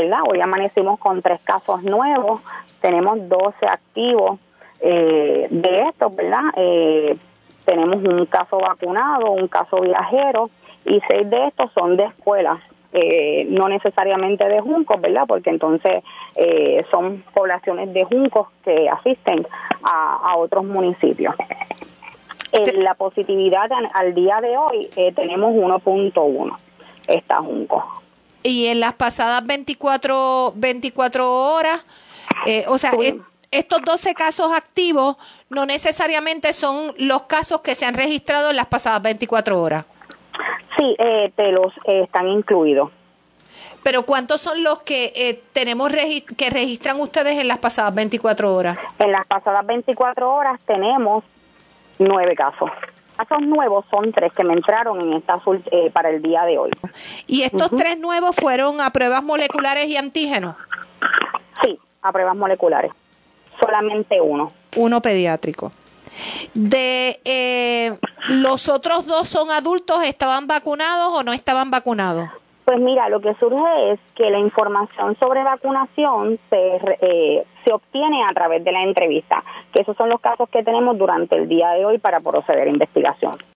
¿verdad? Hoy amanecimos con 3 casos nuevos, tenemos 12 activos de estos, ¿verdad? Tenemos un caso vacunado, un caso viajero, y 6 de estos son de escuelas, no necesariamente de juncos, ¿verdad? Porque entonces son poblaciones de juncos que asisten a otros municipios. La positividad al día de hoy tenemos 1.1, está junco. Y en las pasadas 24 horas, estos 12 casos activos no necesariamente son los casos que se han registrado en las pasadas 24 horas. Sí, están incluidos. Pero ¿cuántos son los que tenemos que registran ustedes en las pasadas 24 horas? En las pasadas 24 horas tenemos 9 casos. Casos nuevos son 3 que me entraron en para el día de hoy. ¿Y estos 3 nuevos fueron a pruebas moleculares y antígenos? Sí, a pruebas moleculares. Solamente uno. Uno pediátrico. ¿Los otros 2 son adultos? ¿Estaban vacunados o no estaban vacunados? Pues mira, lo que surge es que la información sobre vacunación se obtiene a través de la entrevista, que esos son los casos que tenemos durante el día de hoy para proceder a investigación.